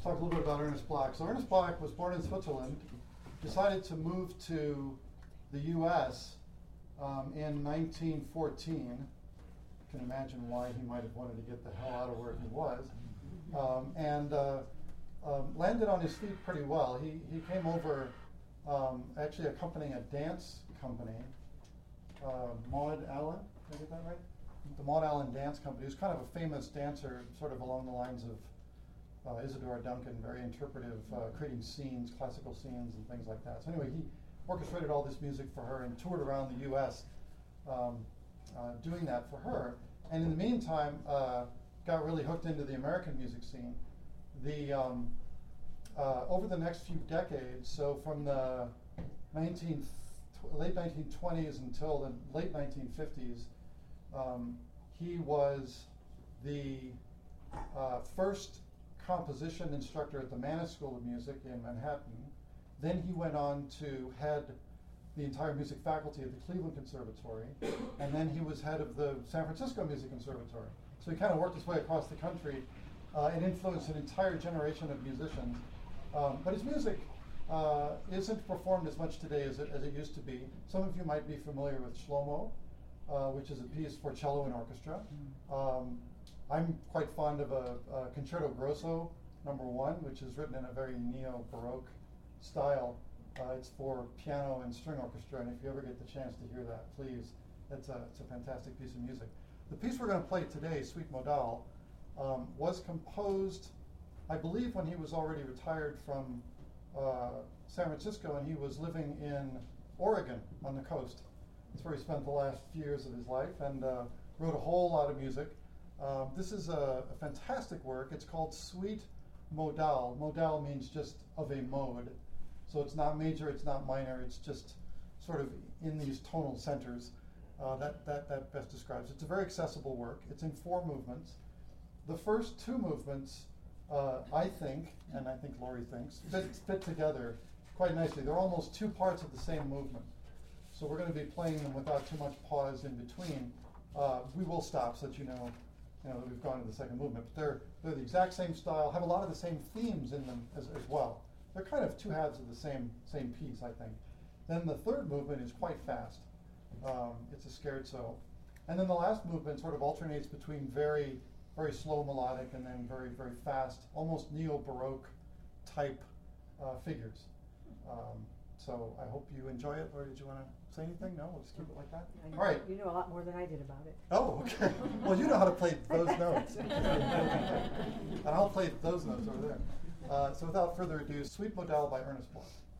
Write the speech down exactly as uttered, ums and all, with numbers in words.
talk a little bit about Ernest Bloch. So Ernest Bloch was born in Switzerland, decided to move to the U S um, in nineteen fourteen. You can imagine why he might have wanted to get the hell out of where he was. Um, and uh, um, landed on his feet pretty well. He, he came over um, actually accompanying a dance company, uh, Maud Allen, did I get that right? The Maud Allen Dance Company. He was kind of a famous dancer, sort of along the lines of uh, Isadora Duncan, very interpretive, uh, creating scenes, classical scenes and things like that. So anyway, he orchestrated all this music for her and toured around the U S um, uh, doing that for her. And in the meantime, uh, got really hooked into the American music scene. The um, uh, over the next few decades, so from the nineteen, late nineteen twenties until the late nineteen fifties, um, he was the uh, first composition instructor at the Mannes School of Music in Manhattan. Then he went on to head the entire music faculty at the Cleveland Conservatory, and then he was head of the San Francisco Music Conservatory. So he kind of worked his way across the country uh, and influenced an entire generation of musicians. Um, but his music uh, isn't performed as much today as it, as it used to be. Some of you might be familiar with Shlomo, uh, which is a piece for cello and orchestra. Um, I'm quite fond of a, a Concerto Grosso number one, which is written in a very neo-Baroque style. Uh, it's for piano and string orchestra, and if you ever get the chance to hear that, please, it's a, it's a fantastic piece of music. The piece we're going to play today, Suite Modale, um, was composed, I believe, when he was already retired from uh, San Francisco, and he was living in Oregon on the coast. That's where he spent the last few years of his life, and uh, wrote a whole lot of music. Um, this is a, a fantastic work. It's called Suite Modale. Modale means just of a mode. So it's not major, it's not minor, it's just sort of in these tonal centers. Uh, that, that, that best describes it. It's a very accessible work. It's in four movements. The first two movements, uh, I think, and I think Laurie thinks, fit, fit together quite nicely. They're almost two parts of the same movement. So we're going to be playing them without too much pause in between. Uh, we will stop so that you know, you know that we've gone to the second movement. But they're, they're the exact same style, have a lot of the same themes in them as, as well. They're kind of two halves of the same same piece, I think. Then the third movement is quite fast. Um, it's a scherzo. And then the last movement sort of alternates between very, very slow melodic and then very, very fast, almost neo-Baroque type uh, figures. Um, so I hope you enjoy it. Or did you want to say anything? No? We'll just keep it like that? I know, all right. You know a lot more than I did about it. Oh, okay. Well, you know how to play those notes. And I'll play those notes over there. Uh, so without further ado, Suite Modale by Ernest Bloch.